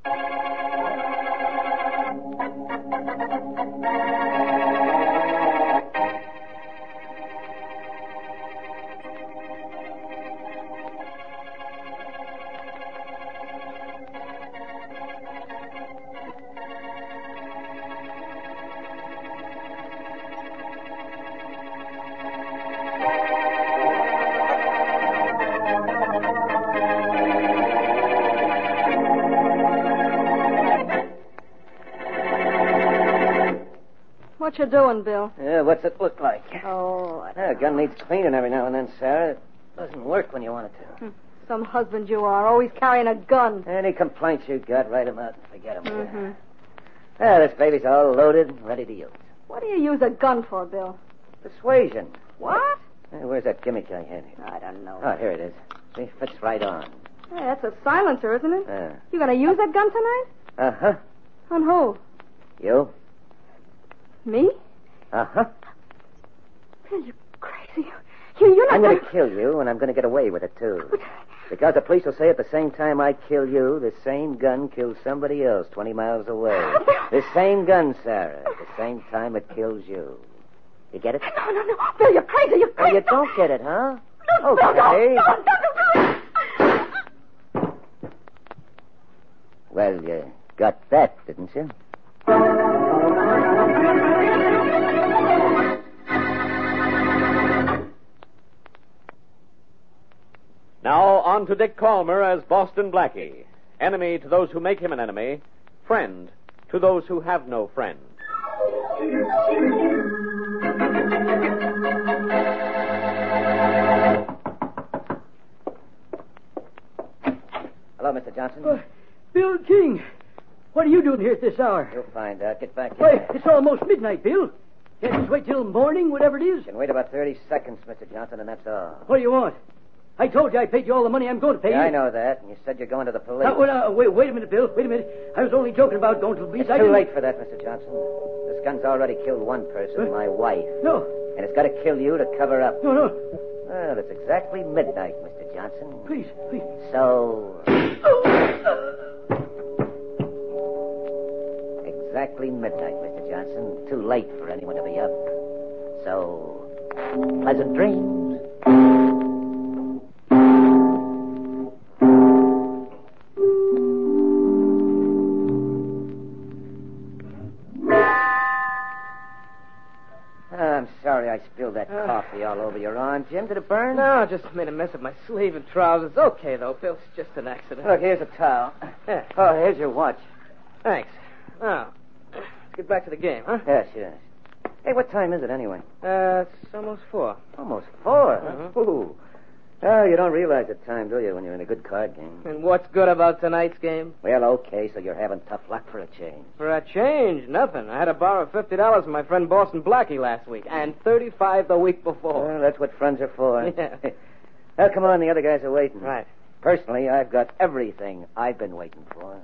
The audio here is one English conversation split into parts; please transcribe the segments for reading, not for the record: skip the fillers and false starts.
What you doing, Bill? Yeah, what's it look like? Oh, A gun needs cleaning every now and then, Sarah. It doesn't work when you want it to. some husband you are, always carrying a gun. Any complaints you got, write them out and forget them. Mm-hmm. This baby's all loaded and ready to use. What do you use a gun for, Bill? Persuasion. What? Where's that gimmick I had here? I don't know. Oh, here it is. See, fits right on. Hey, that's a silencer, isn't it? Yeah. You gonna use that gun tonight? Uh-huh. On who? You? Me? Uh-huh. Bill, you crazy. You're not I'm going to kill you, and I'm going to get away with it, too. Because the police will say at the same time I kill you, the same gun kills somebody else 20 miles away. The same gun, Sarah. At the same time it kills you. You get it? No. Bill, you're crazy. You're Oh, crazy. you don't get it, huh? No, Okay. No. Well, you got that, didn't you? Now, on to Dick Calmer as Boston Blackie. Enemy to those who make him an enemy. Friend to those who have no friend. Hello, Mr. Johnson. Bill King, what are you doing here at this hour? You'll find out. Get back Why, here. it's almost midnight, Bill. Can't just wait till morning, whatever it is? You can wait about 30 seconds, Mr. Johnson, and that's all. What do you want? I told you I paid you all the money I'm going to pay you. Yeah, I know that, and you said you're going to the police. Wait a minute, Bill. Wait a minute. I was only joking about going to the police. It's too late for that, Mr. Johnson. This gun's already killed one person, my wife. No. And it's got to kill you to cover up. No. Well, it's exactly midnight, Mr. Johnson. Please. So... Exactly midnight, Mr. Johnson. Too late for anyone to be up. So, pleasant dreams. I'm sorry I spilled that coffee all over your arm, Jim. Did it burn? No, I just made a mess of my sleeve and trousers. Okay, though, Bill. It's just an accident. Look, here's a towel. Yeah. Oh, here's your watch. Thanks. Now, let's get back to the game, huh? Yes. Hey, what time is it anyway? It's almost 4. Almost 4. Huh? Mm-hmm. Ooh. Oh, you don't realize the time, do you, when you're in a good card game? And what's good about tonight's game? Well, okay, so you're having tough luck for a change. For a change, nothing. I had to borrow $50 from my friend Boston Blackie last week, and $35 the week before. Well, that's what friends are for. Yeah. Well, come on, the other guys are waiting. Right. Personally, I've got everything I've been waiting for.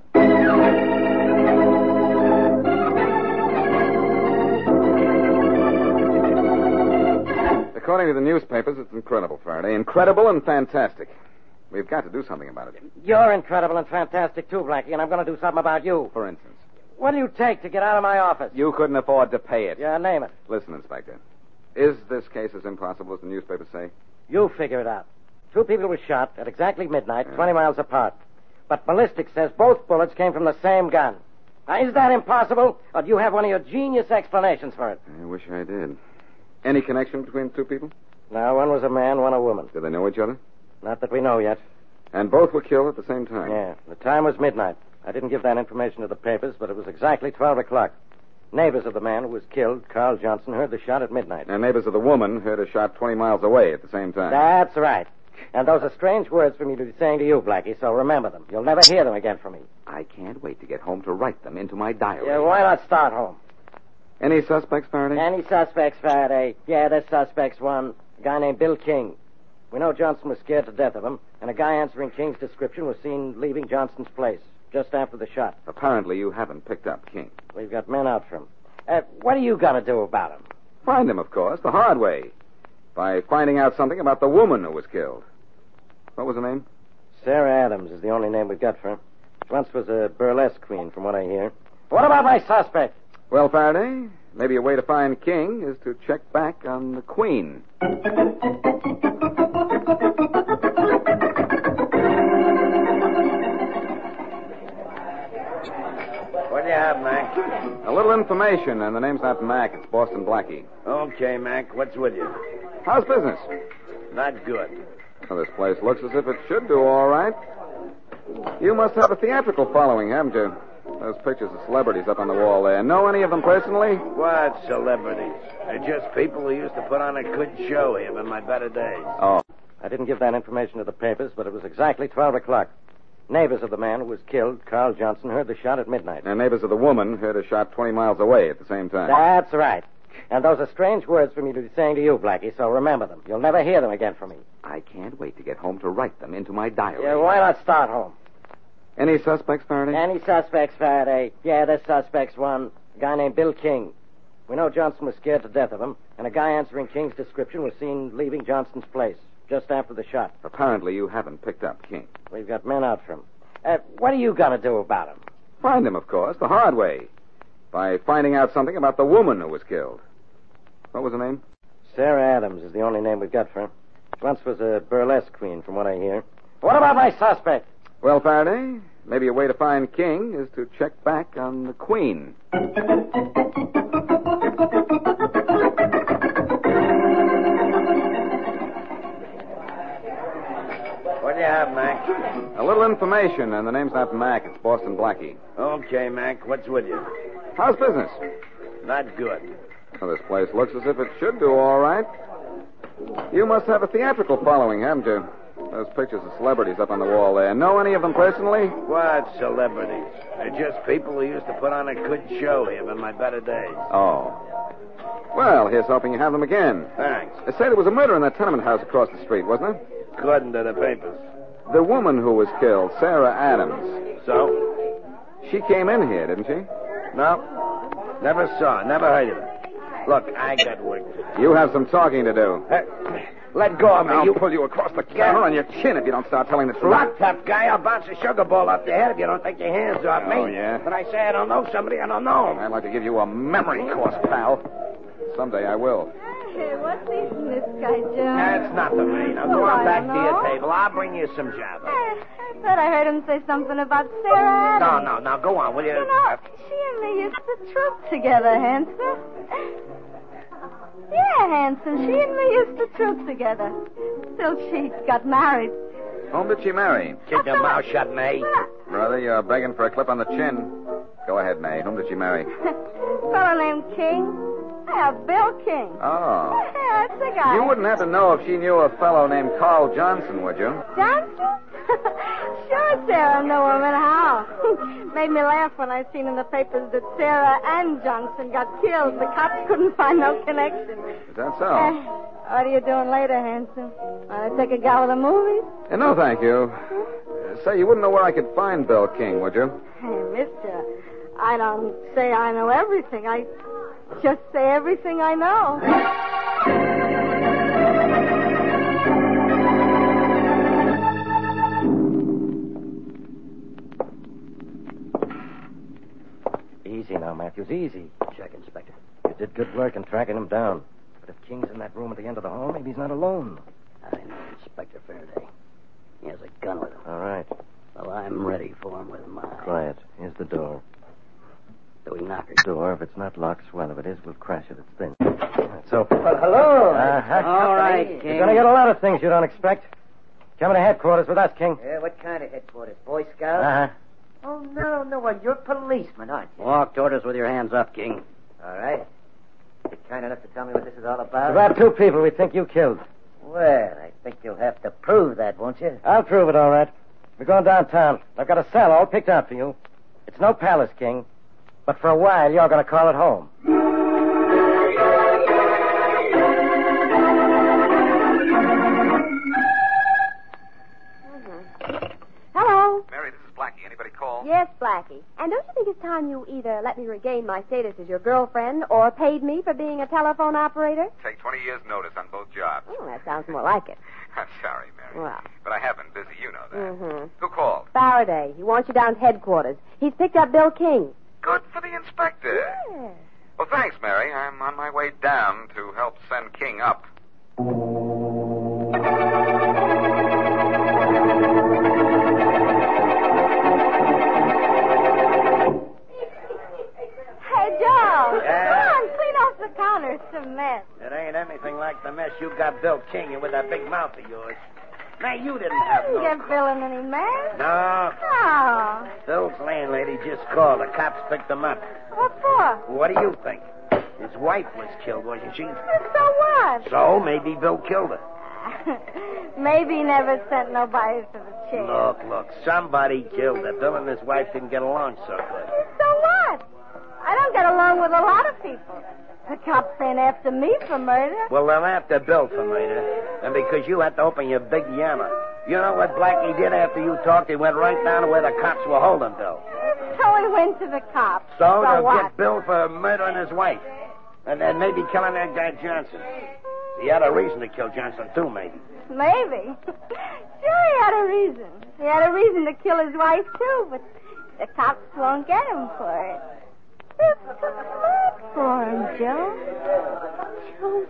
According to the newspapers, it's incredible, Faraday. Incredible and fantastic. We've got to do something about it. You're incredible and fantastic, too, Blackie, and I'm going to do something about you. For instance, What do you take to get out of my office? you couldn't afford to pay it. Yeah, name it. Listen, Inspector. Is this case as impossible as the newspapers say? You figure it out. 2 people were shot at exactly midnight, 20 miles apart. But ballistics says both bullets came from the same gun. Now, is that impossible, or do you have one of your genius explanations for it? I wish I did. Any connection between the 2 people? No, one was a man, one a woman. Do they know each other? Not that we know yet. And both were killed at the same time? Yeah, the time was midnight. I didn't give that information to the papers, but it was exactly 12 o'clock. Neighbors of the man who was killed, Carl Johnson, heard the shot at midnight. And neighbors of the woman heard a shot 20 miles away at the same time. That's right. And those are strange words for me to be saying to you, Blackie, so remember them. You'll never hear them again from me. I can't wait to get home to write them into my diary. Yeah, why not start home? Any suspects, Faraday? Any suspects, Faraday? Yeah, there's suspects. One, a guy named Bill King. We know Johnson was scared to death of him, and a guy answering King's description was seen leaving Johnson's place just after the shot. Apparently you haven't picked up King. We've got men out for him. What are you going to do about him? Find him, of course, the hard way. By finding out something about the woman who was killed. What was her name? Sarah Adams is the only name we've got for her. Once was a burlesque queen, from what I hear. What about my suspect? Well, Faraday, maybe a way to find King is to check back on the Queen. What do you have, Mac? A little information, and the name's not Mac, it's Boston Blackie. Okay, Mac. What's with you? How's business? Not good. Well, this place looks as if it should do all right. You must have a theatrical following, haven't you? Those pictures of celebrities up on the wall there. Know any of them personally? What celebrities? They're just people who used to put on a good show here in my better days. Oh. I didn't give that information to the papers, but it was exactly 12 o'clock. Neighbors of the man who was killed, Carl Johnson, heard the shot at midnight. And neighbors of the woman heard a shot 20 miles away at the same time. That's right. And those are strange words for me to be saying to you, Blackie, so remember them. You'll never hear them again from me. I can't wait to get home to write them into my diary. Yeah, why not start home? Any suspects, Faraday? Any suspects, Faraday? Yeah, there's suspects. One, a guy named Bill King. We know Johnson was scared to death of him, and a guy answering King's description was seen leaving Johnson's place just after the shot. Apparently you haven't picked up King. We've got men out for him. What are you going to do about him? Find him, of course, the hard way. By finding out something about the woman who was killed. What was her name? Sarah Adams is the only name we've got for her. Once was a burlesque queen, from what I hear. What about my suspect? Well, Faraday, maybe a way to find King is to check back on the Queen. What do you have, Mac? A little information, and the name's not Mac, it's Boston Blackie. Okay, Mac. What's with you? How's business? Not good. Well, this place looks as if it should do all right. You must have a theatrical following, haven't you? Those pictures of celebrities up on the wall there. Know any of them personally? What celebrities? They're just people who used to put on a good show here in my better days. Oh. Well, here's hoping you have them again. Thanks. They say there was a murder in that tenement house across the street, wasn't there? According to the papers. The woman who was killed, Sarah Adams. So? She came in here, didn't she? No. Never saw her. Never heard of her. Look, I got work to do. You have some talking to do. Let go of me. I'll pull you across the counter on your chin if you don't start telling the truth. Look, tough guy, I'll bounce a sugar ball off your head if you don't take your hands off me. Oh, yeah? But I say I don't know somebody, I don't know him. I'd like to give you a memory course, pal. Someday I will. Hey, what's eating this guy, John? That's not the me. Now go on back to your table. I'll bring you some java. I thought I heard him say something about Sarah Adams. No. Now go on, will you? You know, she and me used to troop together, Hanson. Yeah, Hanson, she and me used to troop together. Till she got married. Whom did she marry? Keep your mouth shut, May. Brother, you're begging for a clip on the chin. Go ahead, May. Whom did she marry? Fellow named King. Yeah, Bill King. Oh. Yeah, that's the guy. You wouldn't have to know if she knew a fellow named Carl Johnson, would you? Johnson? Sure, Sarah knew him, and how? Made me laugh when I seen in the papers that Sarah and Johnson got killed. The cops couldn't find no connection. Is that so? What are you doing later, Hanson? Want to take a go to the movies? No, thank you. Say, you wouldn't know where I could find Bill King, would you? Hey, mister, I don't say I know everything. I just say everything I know. Easy now, Matthews, easy. Check, Inspector. You did good work in tracking him down. But if King's in that room at the end of the hall, maybe he's not alone. I know Inspector Faraday. He has a gun with him. All right. Well, I'm ready for him with mine. Quiet. Here's the door. Do we knock it? Door, if it's not locked, swell. If it is, we'll crash it. It's thin. It's open. Well, hello. All right, King. You're going to get a lot of things you don't expect. Coming to headquarters with us, King. Yeah, what kind of headquarters? Boy Scouts? Uh-huh. Oh, no. Well, you're policeman, aren't you? Walk toward us with your hands up, King. All right. You're kind enough to tell me what this is all about? About 2 people we think you killed. Well, I think you'll have to prove that, won't you? I'll prove it, all right. We're going downtown. I've got a cell all picked out for you. It's no palace, King. But for a while, you're going to call it home. Hello. Mary, this is Blackie. Anybody call? Yes, Blackie. And don't you think it's time you either let me regain my status as your girlfriend or paid me for being a telephone operator? Take 20 years' notice on both jobs. Oh, that sounds more like it. I'm sorry, Mary. Well. But I have been busy, you know that. Mm-hmm. Who called? Faraday. He wants you down at headquarters. He's picked up Bill King. Good for the inspector. Yeah. Well, thanks, Mary. I'm on my way down to help send King up. Hey, Joe. Come on, clean off the counter. It's a mess. It ain't anything like the mess you got Bill King in with that big mouth of yours. Now, you didn't have Didn't no... get Bill in any mess. No. Oh. Bill's landlady just called. The cops picked him up. What for? What do you think? His wife was killed, wasn't she? So what? So maybe Bill killed her. Maybe he never sent nobody to the chair. Look. Somebody killed her. Bill and his wife didn't get along so good. So what? I don't get along with a lot of people. The cops ain't after me for murder. Well, they're after Bill for murder. And because you had to open your big yammer. You know what Blackie did after you talked? He went right down to where the cops were holding Bill. So he went to the cops. So they'll what? get Bill for murdering his wife. And then maybe killing that guy Johnson. He had a reason to kill Johnson, too, maybe. Maybe. Sure, he had a reason. He had a reason to kill his wife, too, but the cops won't get him for it. They're too smart for him, Joe. Too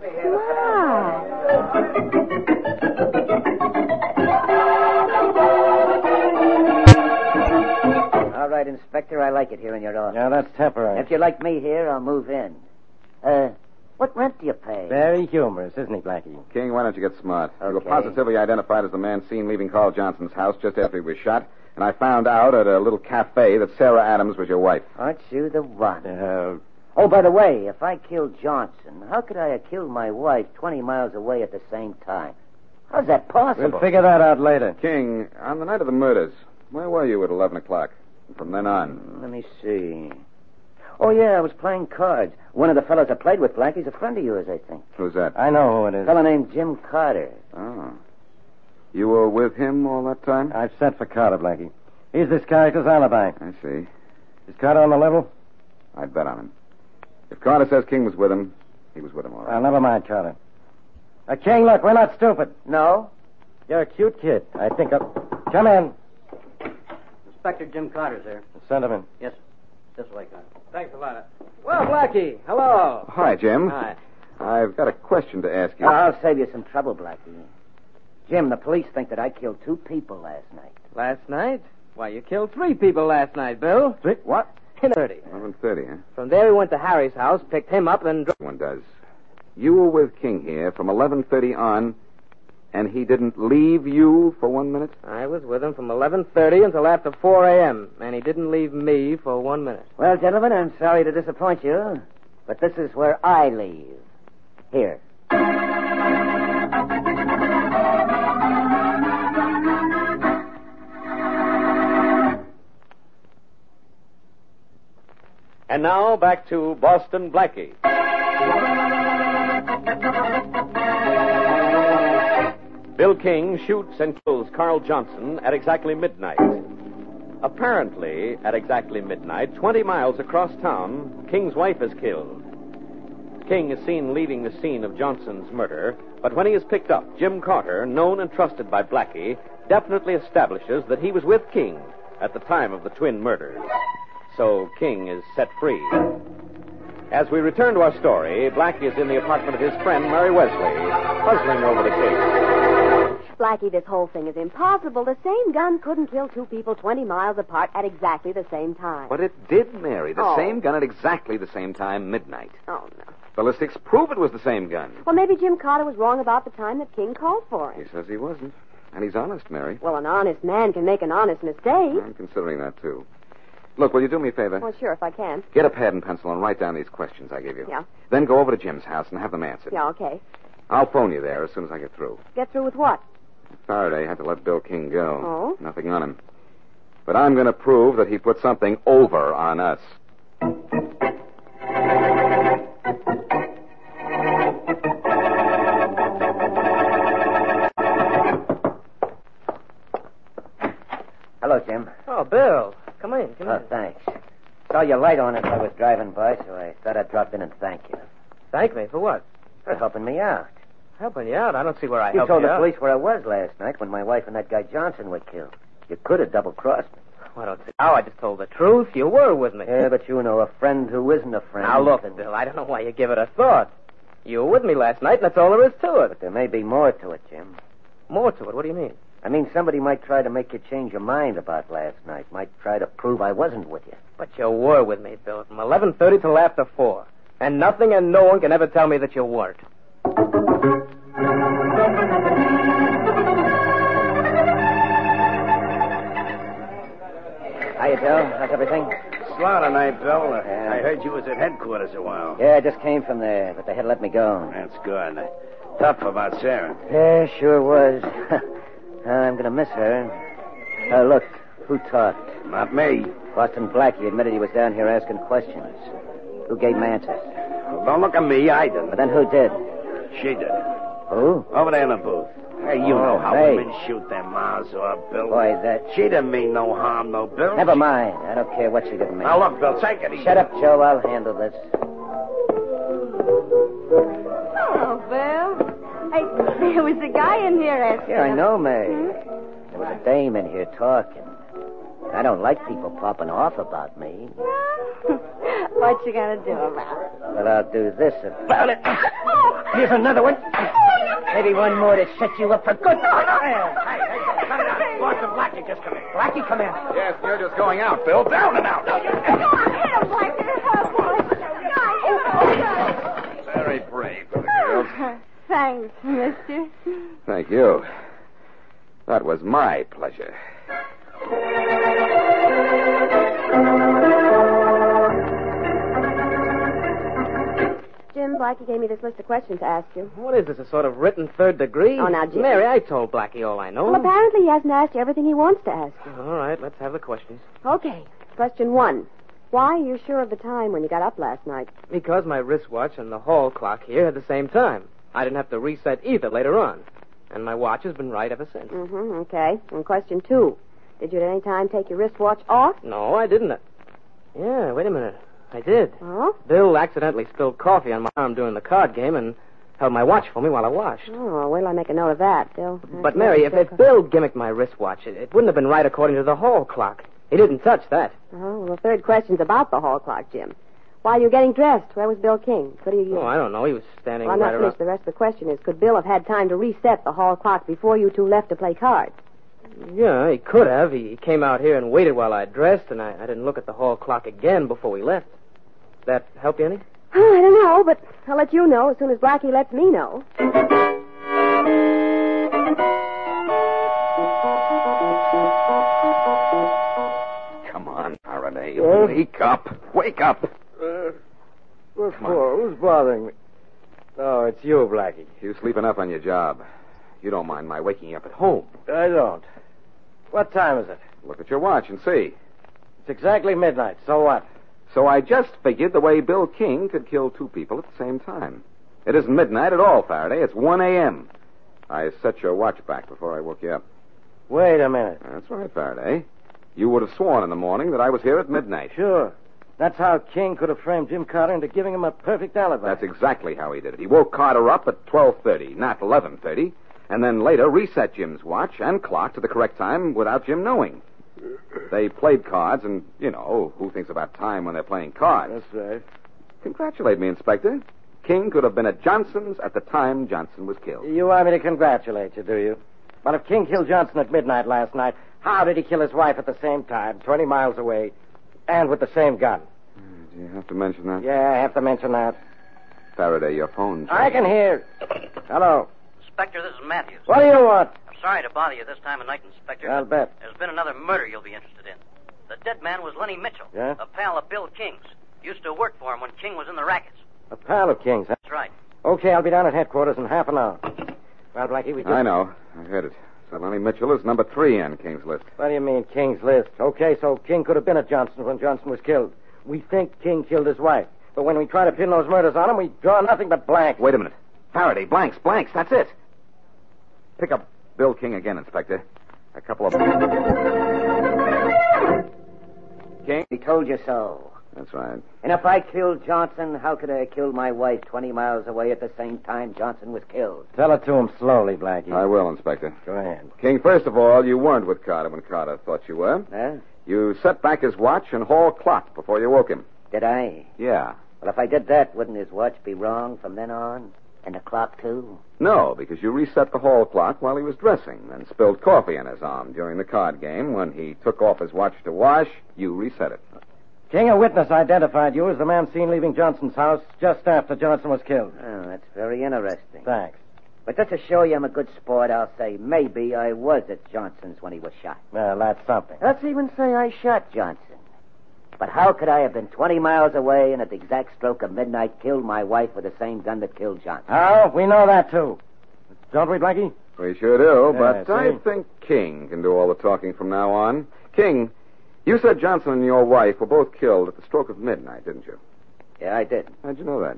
smart. All right, Inspector, I like it here in your office. Now, that's temporary. If you like me here, I'll move in. What rent do you pay? Very humorous, isn't he, Blackie? King, why don't you get smart? You were Okay. positively identified as the man seen leaving Carl Johnson's house just after he was shot, and I found out at a little cafe that Sarah Adams was your wife. Aren't you the one? Oh, by the way, if I killed Johnson, how could I have killed my wife 20 miles away at the same time? How's that possible? We'll figure that out later. King, on the night of the murders, where were you at 11 o'clock? And from then on? Let me see. Oh, yeah, I was playing cards. One of the fellows I played with, Blackie's a friend of yours, I think. Who's that? I know who it A is. fellow named Jim Carter. Oh. You were with him all that time? I've sent for Carter, Blackie. He's this character's alibi. I see. Is Carter on the level? I'd bet on him. If Carter says King was with him, he was with him, all right. Well, never mind, Carter. King, look, we're not stupid. No? You're a cute kid. I think I'll... Come in. Inspector Jim Carter's there. Send him in. Yes, this way, Carter. Thanks a lot. Well, Blackie, hello. Hi, Jim. Hi. I've got a question to ask you. I'll save you some trouble, Blackie. Jim, the police think that I killed 2 people last night. Last night? Why, you killed 3 people last night, Bill. 3? What? In 30. 11:30, huh? From there, we went to Harry's house, picked him up, and... One does. You were with King here from 11:30 on, and he didn't leave you for 1 minute? I was with him from 11:30 until after 4 a.m., and he didn't leave me for 1 minute. Well, gentlemen, I'm sorry to disappoint you, but this is where I leave. Here. And now back to Boston Blackie. Bill King shoots and kills Carl Johnson at exactly midnight. Apparently, at exactly midnight, 20 miles across town, King's wife is killed. King is seen leaving the scene of Johnson's murder, but when he is picked up, Jim Carter, known and trusted by Blackie, definitely establishes that he was with King at the time of the twin murders. So King is set free. As we return to our story, Blackie is in the apartment of his friend, Mary Wesley, puzzling over the case. Blackie, this whole thing is impossible. The same gun couldn't kill 2 people 20 miles apart at exactly the same time. But it did, Mary. The Oh. same gun at exactly the same time, midnight. Oh, no. Ballistics prove it was the same gun. Well, maybe Jim Carter was wrong about the time that King called for He him. says he wasn't. And he's honest, Mary. Well, an honest man can make an honest mistake. I'm considering that, too. Look, will you do me a favor? Well, sure, if I can. Get a pad and pencil and write down these questions I give you. Yeah. Then go over to Jim's house and have them answered. Yeah, okay. I'll phone you there as soon as I get through. Get through with what? Faraday had to let Bill King go. Oh? Nothing on him. But I'm going to prove that he put something over on us. Hello, Jim. Oh, Bill, come in. Thanks. Saw your light on as I was driving by, so I thought I'd drop in and thank you. Thank me for what? For helping me out. Helping you out? I don't see where I You helped told you the out. police where I was last night when my wife and that guy Johnson were killed. You could have double-crossed me. I don't see how. I just told the truth. You were with me. Yeah, but you know, a friend who isn't a friend. Now, look, Bill, I don't know why you give it a thought. You were with me last night, and that's all there is to it. But there may be more to it, Jim. More to it? What do you mean? I mean, somebody might try to make you change your mind about last night. Might try to prove I wasn't with you. But you were with me, Bill, from 11:30 till after 4. And nothing and no one can ever tell me that you weren't. Hiya, Joe. How's everything? Slaughter night, Bill. I heard you was at headquarters a while. Yeah, I just came from there, but they had let me go. That's good. Tough about Sarah. Yeah, sure was. I'm going to miss her. Look, who talked? Not me. Boston Blackie admitted he was down here asking questions. Who gave him answers? Well, don't look at me. I didn't. But then who did? She did. Who? Over there in the booth. Hey, you know how hey. women shoot their mouths off, Bill. Boy, that... She didn't mean no harm, no, Bill. Never mind. I don't care what she did to me. Now, look, Bill, take it easy. Shut up, Joe. I'll handle this. Oh, Bill. Hey, there was a guy in here asking. Yeah, I know, May. There was a dame in here talking. I don't like people popping off about me. What you gonna do about it? But I'll do this about it. Here's another one. Maybe one more to set you up for good. Hey, cut it out. Boston Blackie, just come in. Blackie, come in. Yes, you're just going out, Bill. Down and out. Go on, hit him, Blackie. Very brave, girls. Thanks, mister. Thank you. That was my pleasure. Jim, Blackie gave me this list of questions to ask you. What is this, a sort of written third degree? Oh, now, Jim. Mary, I told Blackie all I know. Well, apparently he hasn't asked you everything he wants to ask you. All right, let's have the questions. Okay. Question 1. Why are you sure of the time when you got up last night? Because my wristwatch and the hall clock here had the same time. I didn't have to reset either later on. And my watch has been right ever since. Mm-hmm, okay. And question 2. Did you at any time take your wristwatch off? No, I didn't. Yeah, wait a minute. I did. Oh? Bill accidentally spilled coffee on my arm during the card game and held my watch for me while I washed. Oh, wait till I make a note of that, Bill. But, Mary, if Bill gimmicked my wristwatch, it wouldn't have been right according to the hall clock. He didn't touch that. Oh, well, the third question's about the hall clock, Jim. While you were getting dressed, where was Bill King? Could he... Oh, I don't know. He was standing Well, I'm right not around... finished. The rest of the question is, could Bill have had time to reset the hall clock before you two left to play cards? Yeah, he could have. He came out here and waited while I dressed, and I didn't look at the hall clock again before we left. That help you any? Oh, I don't know, but I'll let you know as soon as Blackie lets me know. Come on, Faraday. Wake up. Wake up. What for? Who's bothering me? Oh, it's you, Blackie. You sleep enough on your job. You don't mind my waking you up at home. I don't. What time is it? Look at your watch and see. It's exactly midnight. So what? So I just figured the way Bill King could kill two people at the same time. It isn't midnight at all, Faraday. It's 1 a.m. I set your watch back before I woke you up. Wait a minute. That's right, Faraday. You would have sworn in the morning that I was here at midnight. Sure. That's how King could have framed Jim Carter into giving him a perfect alibi. That's exactly how he did it. He woke Carter up at 12:30, not 11:30, and then later reset Jim's watch and clock to the correct time without Jim knowing. They played cards, and, you know, who thinks about time when they're playing cards? That's right. Congratulate me, Inspector. King could have been at Johnson's at the time Johnson was killed. You want me to congratulate you, do you? Well, if King killed Johnson at midnight last night, how did he kill his wife at the same time, 20 miles away, and with the same gun? Do you have to mention that? Yeah, I have to mention that. Faraday, your phone. I can hear. Hello. Inspector, this is Matthews. What do you want? I'm sorry to bother you this time of night, Inspector. I'll bet. There's been another murder you'll be interested in. The dead man was Lenny Mitchell, Yeah? a pal of Bill King's. Used to work for him when King was in the rackets. A pal of King's, huh? That's right. Okay, I'll be down at headquarters in half an hour. Well, Blackie, we just... I know. I heard it. So Lenny Mitchell is number 3 on King's list. What do you mean, King's list? Okay, so King could have been at Johnson's when Johnson was killed. We think King killed his wife. But when we try to pin those murders on him, we draw nothing but blanks. Wait a minute. Faraday, blanks, that's it. Pick up Bill King again, Inspector. A couple of... King? He told you so. That's right. And if I killed Johnson, how could I kill my wife 20 miles away at the same time Johnson was killed? Tell it to him slowly, Blackie. I will, Inspector. Go ahead. King, first of all, you weren't with Carter when Carter thought you were. Huh? You set back his watch and hall clock before you woke him. Did I? Yeah. Well, if I did that, wouldn't his watch be wrong from then on? And the clock, too? No, because you reset the hall clock while he was dressing and spilled coffee on his arm during the card game. When he took off his watch to wash, you reset it. King, a witness identified you as the man seen leaving Johnson's house just after Johnson was killed. Oh, that's very interesting. Thanks. But just to show you I'm a good sport, I'll say maybe I was at Johnson's when he was shot. Well, that's something. Let's even say I shot Johnson. But how could I have been 20 miles away and at the exact stroke of midnight killed my wife with the same gun that killed Johnson? Oh, we know that, too. Don't we, Blackie? We sure do, Yeah, but I think King can do all the talking from now on. King, you said Johnson and your wife were both killed at the stroke of midnight, didn't you? Yeah, I did. How'd you know that?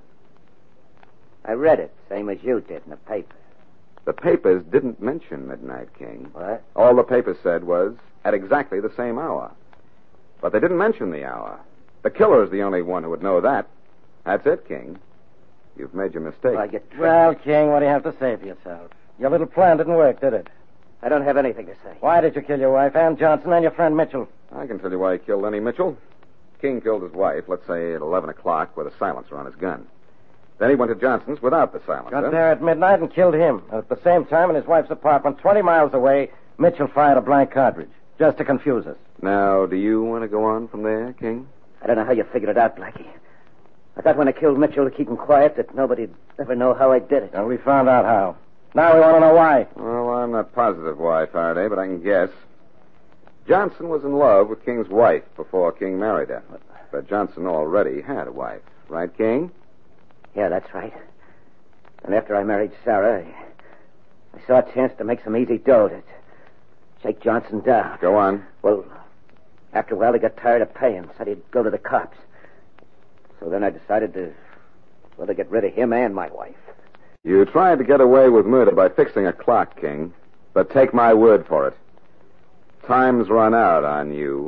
I read it, same as you did in the paper. The papers didn't mention midnight, King. What? All the papers said was at exactly the same hour. But they didn't mention the hour. The killer's the only one who would know that. That's it, King. You've made your mistake. Well, King, what do you have to say for yourself? Your little plan didn't work, did it? I don't have anything to say. Why did you kill your wife, Ann Johnson, and your friend Mitchell? I can tell you why he killed Lenny Mitchell. King killed his wife, let's say at 11 o'clock, with a silencer on his gun. Then he went to Johnson's without the silencer. Got there at midnight and killed him. And at the same time, in his wife's apartment, 20 miles away, Mitchell fired a blank cartridge, just to confuse us. Now, do you want to go on from there, King? I don't know how you figured it out, Blackie. I thought when I killed Mitchell to keep him quiet that nobody'd ever know how I did it. And we found out how. Now we want to know why. Well, I'm not positive why, Faraday, but I can guess. Johnson was in love with King's wife before King married her. But Johnson already had a wife. Right, King? Yeah, that's right. And after I married Sarah, I saw a chance to make some easy dough to shake Johnson down. Go on. Well, after a while, he got tired of paying, said he'd go to the cops. So then I decided to get rid of him and my wife. You tried to get away with murder by fixing a clock, King. But take my word for it. Time's run out on you.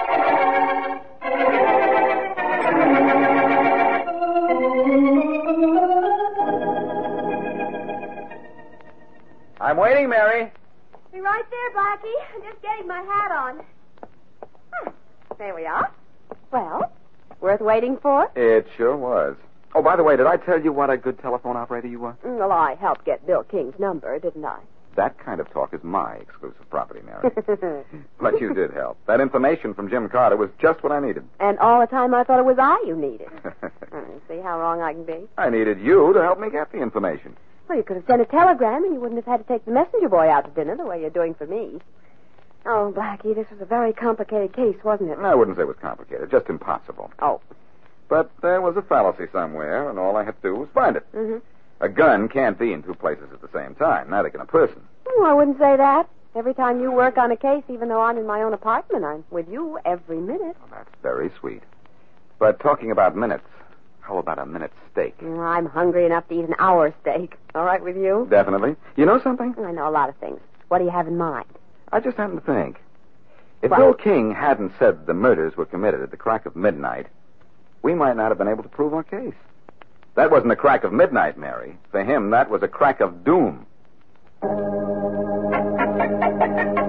I'm waiting, Mary. Be right there, Blackie. I'm just getting my hat on. There we are. Well, worth waiting for? It sure was. Oh, by the way, did I tell you what a good telephone operator you were? Well, I helped get Bill King's number, didn't I? That kind of talk is my exclusive property, Mary. But you did help. That information from Jim Carter was just what I needed. And all the time I thought it was I you needed. See how wrong I can be? I needed you to help me get the information. Well, you could have sent a telegram and you wouldn't have had to take the messenger boy out to dinner the way you're doing for me. Oh, Blackie, this was a very complicated case, wasn't it? I wouldn't say it was complicated, just impossible. Oh. But there was a fallacy somewhere, and all I had to do was find it. Mm-hmm. A gun can't be in two places at the same time, neither can a person. Oh, I wouldn't say that. Every time you work on a case, even though I'm in my own apartment, I'm with you every minute. Well, that's very sweet. But talking about minutes, how about a minute steak? I'm hungry enough to eat an hour steak. All right with you? Definitely. You know something? I know a lot of things. What do you have in mind? I just happened to think. If What? Bill King hadn't said the murders were committed at the crack of midnight, we might not have been able to prove our case. That wasn't a crack of midnight, Mary. For him, that was a crack of doom.